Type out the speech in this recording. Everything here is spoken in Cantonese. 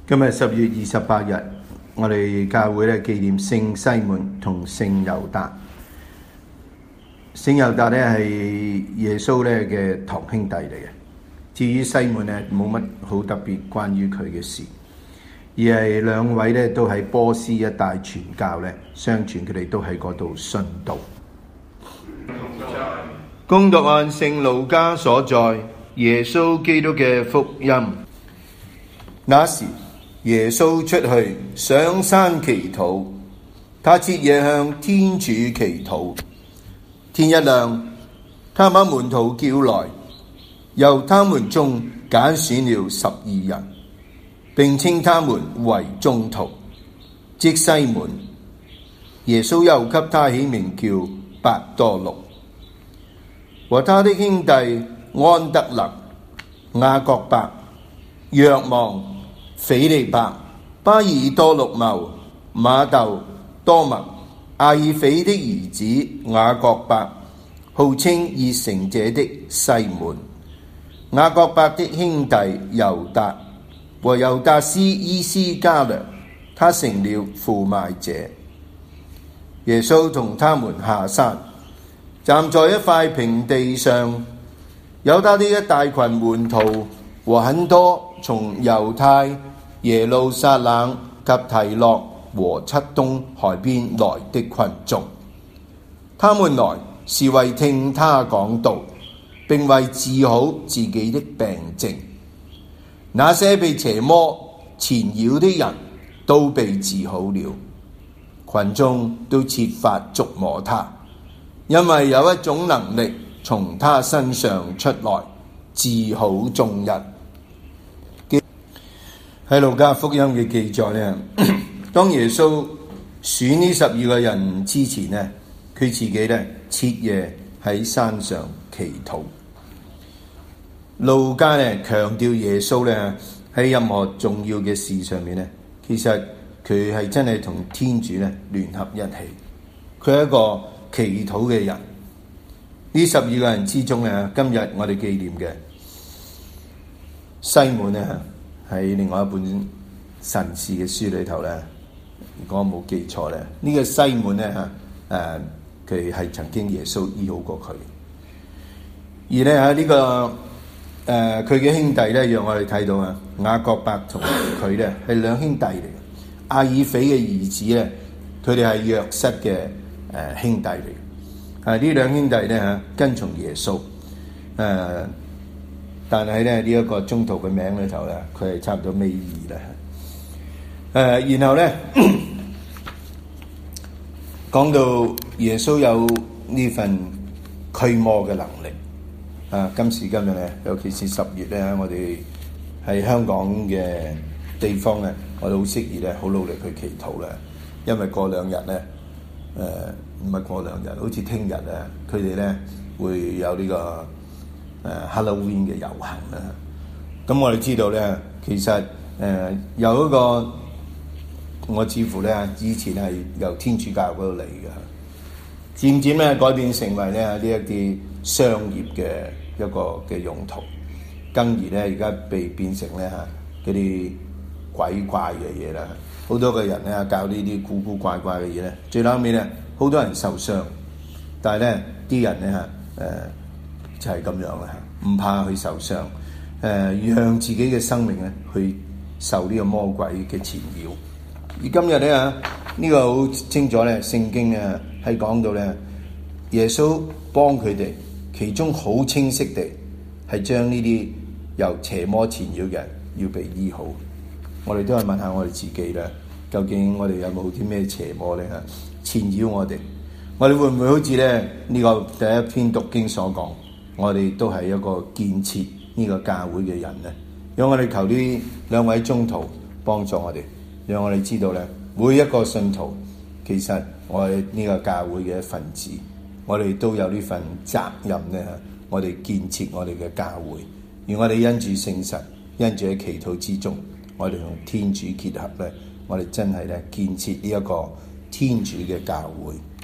今日10月28日，我哋教會咧紀念聖西門同聖猶達。聖猶達咧係耶穌咧嘅堂兄弟嚟嘅。至於西門咧，冇乜好特別關於佢嘅事，而係兩位咧都喺波斯一帶傳教咧，相傳佢哋都喺嗰度殉道。恭讀按聖路加所載耶穌基督嘅福音。那時耶穌出去上山祈禱，他徹夜向天主祈禱。天一亮，他把門徒叫來，由他們中揀選了12人，並稱他們為宗徒，即西門。耶穌又給他起名叫伯多祿，和他的兄弟安德肋、雅各伯、若望、斐理伯、巴爾多祿茂、瑪竇、多默、阿耳斐的兒子雅各伯，號稱熱誠者的西門，雅各伯的兄弟猶達和猶達斯伊斯加略，他成了負賣者。耶穌同他們下山，站在一塊平地上，有他的一大群門徒和很多從猶太、耶路撒冷及提洛和漆冬海邊來的群眾。他們來是為聽他講道，並為治好自己的病症。那些被邪魔纏擾的人都被治好了，群眾都設法觸摸他，因為有一種能力從他身上出來，治好眾人。喺路加福音嘅記載呢，當耶穌選呢12個人之前呢，佢自己呢徹夜喺山上祈禱。路加呢強調耶穌呢喺任何重要嘅事上面呢，其實佢係真係同天主呢聯合一起。佢係一個祈禱嘅人。呢12個人之中呢，今日我哋紀念嘅西門呢，喺另外一本神事嘅書裏頭咧，如果我冇記錯咧，呢個西門咧佢係曾經耶穌醫好過佢。而咧呢個佢嘅兄弟咧，讓我哋睇到啊，雅各伯同佢咧係兩兄弟嚟嘅。阿耳斐嘅兒子咧，佢哋係約瑟嘅兄弟嚟。呢兩兄弟咧跟從耶穌。但係咧呢一個宗徒嘅名裏頭咧，佢係差唔多尾二啦。然後咧講到耶穌有呢份驅魔嘅能力。今時今日咧，尤其是10月咧，我哋喺香港嘅地方咧，我哋好適宜咧，好努力去祈禱啦。因為過兩日咧，唔係過兩日，好似聽日啊，佢哋咧會有呢個Halloween 嘅遊行啦。咁我哋知道咧，其實有一個我似乎咧以前係由天主教嗰度嚟嘅，漸漸咧改變成為咧呢一啲商業嘅一個嘅用途，更而咧而家被變成咧嗰啲鬼怪嘅嘢啦。好多個人咧教呢啲古古怪怪嘅嘢咧，最後尾咧好多人受傷，但係咧啲人咧就係咁樣啦，唔怕去受傷，讓自己嘅生命咧去受呢個魔鬼嘅纏繞。而今日咧呢個好清楚咧，聖經咧係講到咧，耶穌幫佢哋，其中好清晰地係將呢啲由邪魔纏繞嘅人要被醫好。我哋都係問下我哋自己啦，究竟我哋有冇啲咩邪魔咧纏繞我哋？我哋會唔會好似咧呢個第一篇讀經所講？我哋都係一個建設呢個教會嘅人咧，讓我哋求呢兩位宗徒幫助我哋，讓我哋知道咧，每一個信徒其實我哋呢個教會嘅一份子，我哋都有呢份責任咧，我哋建設我哋嘅教會，而我哋因住聖神，因住喺祈禱之中，我哋同天主結合咧，我哋真係咧建設呢一個天主嘅教會。